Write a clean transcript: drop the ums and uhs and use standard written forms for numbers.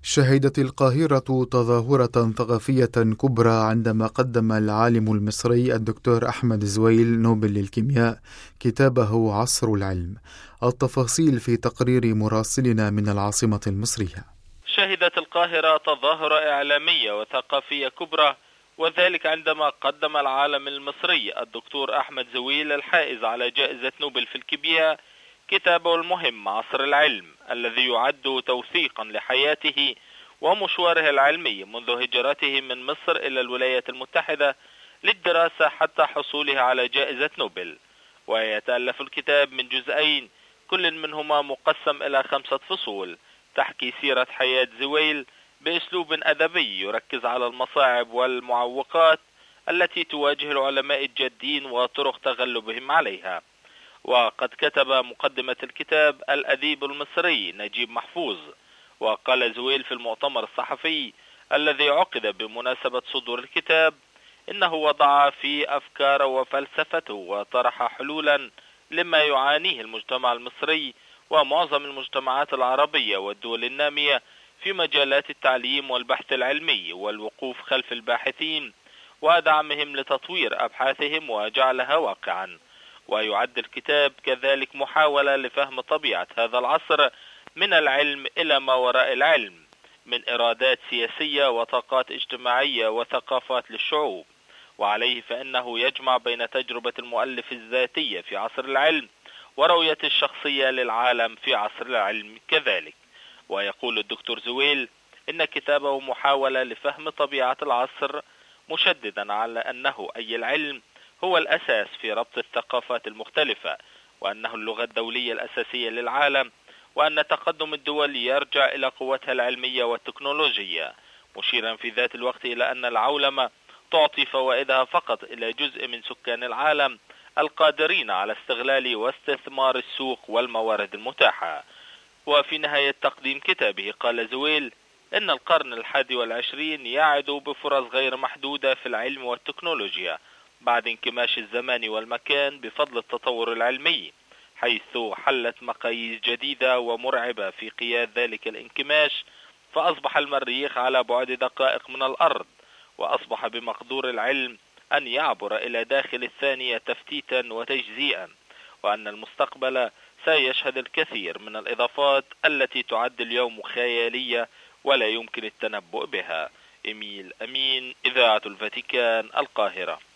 شهدت القاهرة تظاهرة ثقافية كبرى عندما قدم العالم المصري الدكتور أحمد زويل نوبل للكيمياء كتابه عصر العلم. التفاصيل في تقرير مراسلنا من العاصمة المصرية. شهدت القاهرة تظاهرة إعلامية وثقافية كبرى، وذلك عندما قدم العالم المصري الدكتور أحمد زويل الحائز على جائزة نوبل في الكيمياء كتابه المهم عصر العلم، الذي يعد توثيقا لحياته ومشواره العلمي منذ هجرته من مصر إلى الولايات المتحدة للدراسة حتى حصوله على جائزة نوبل. ويتألف الكتاب من جزئين، كل منهما مقسم إلى 5 فصول تحكي سيرة حياة زويل بأسلوب أدبي يركز على المصاعب والمعوقات التي تواجه العلماء الجادين وطرق تغلبهم عليها. وقد كتب مقدمة الكتاب الأديب المصري نجيب محفوظ، وقال زويل في المؤتمر الصحفي الذي عقد بمناسبة صدور الكتاب إنه وضع في أفكار وفلسفته وطرح حلولا لما يعانيه المجتمع المصري ومعظم المجتمعات العربية والدول النامية في مجالات التعليم والبحث العلمي والوقوف خلف الباحثين ودعمهم لتطوير أبحاثهم وجعلها واقعا. ويعد الكتاب كذلك محاولة لفهم طبيعة هذا العصر من العلم إلى ما وراء العلم، من إرادات سياسية وطاقات اجتماعية وثقافات للشعوب. وعليه فإنه يجمع بين تجربة المؤلف الذاتية في عصر العلم ورؤية الشخصية للعالم في عصر العلم كذلك. ويقول الدكتور زويل إن كتابه محاولة لفهم طبيعة العصر، مشددا على أنه أي العلم هو الأساس في ربط الثقافات المختلفة، وأنه اللغة الدولية الأساسية للعالم، وأن تقدم الدول يرجع إلى قوتها العلمية والتكنولوجية، مشيرا في ذات الوقت إلى أن العولمة تعطي فوائدها فقط إلى جزء من سكان العالم القادرين على استغلال واستثمار السوق والموارد المتاحة. وفي نهاية تقديم كتابه قال زويل إن القرن 21 يعد بفرص غير محدودة في العلم والتكنولوجيا بعد انكماش الزمان والمكان بفضل التطور العلمي، حيث حلت مقاييس جديدة ومرعبة في قياد ذلك الانكماش، فأصبح المريخ على بعد دقائق من الأرض، وأصبح بمقدور العلم أن يعبر إلى داخل الثانية تفتيتا وتجزيئا، وأن المستقبل سيشهد الكثير من الإضافات التي تعد اليوم خيالية ولا يمكن التنبؤ بها. إميل أمين، إذاعة الفاتيكان، القاهرة.